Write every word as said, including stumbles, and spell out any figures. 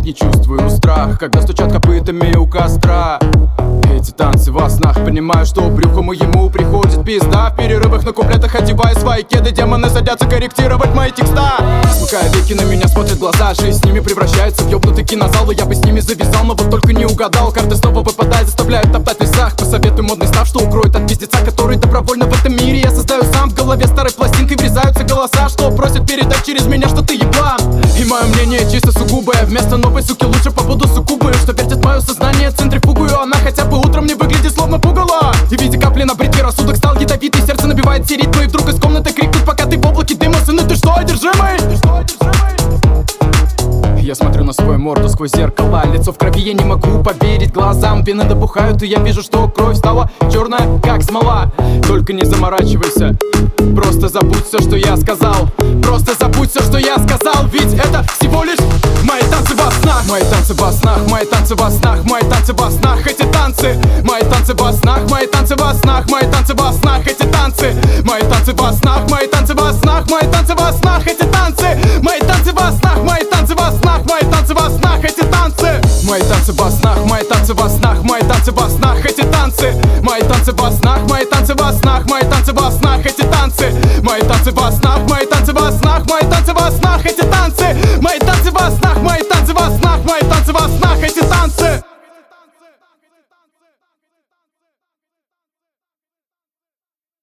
не чувствую страх, когда стучат копытами у костра. Эти танцы во снах, понимаю, что брюху моему приходит пизда. В перерывах на куплетах одеваю свои кеды, демоны садятся корректировать мои текста. Смыкая веки, на меня смотрят глаза, жизнь с ними превращается в ёбнутый кинозал. И я бы с ними завязал, но вот только не угадал. Карты снова выпадают, заставляют топтать в лесах. Посоветуй модный став, что укроет от пиздеца, который добровольно в этом мире я создаю сам. В голове старой пластинкой врезаются голоса, что просят передать через меня, что ты еблан. И мое мнение чисто сугубое, вместо новой суки лучше побуду суккубою, что вертит мое сознание центрифугую. Она хотя бы утром не выглядит словно пугало. И в виде капли на бритве рассудок стал ядовитый, сердце набивает все ритмы. И вдруг из комнаты крикнут, пока ты в облаке дыма: сын, ты что, одержимый? Ты что, одержимый? Я смотрю на свою морду сквозь зеркало, лицо в крови, я не могу поверить глазам. Вены добухают, и я вижу, что кровь стала черная, как смола. Только не заморачивайся, просто забудь все, что я сказал. Просто забудь все, что я сказал, ведь это всего лишь мои танцы во снах. Мои танцы во снах, мои танцы во снах, мои танцы во снах, эти танцы. Мои танцы во снах, мои танцы во снах, мои танцы во снах, эти танцы. Мои танцы во снах, мои танцы во снах, мои танцы во снах, эти танцы. Мои танцы во снах, мои танцы во снах, мои танцы во снах, эти танцы. Мои танцы во снах, мои танцы во снах, мои танцы во снах, эти танцы. Мои танцы во снах, мои танцы во снах, мои танцы во снах, эти танцы. Мои танцы во снах, мои танцы во снах, мои танцы во снах, эти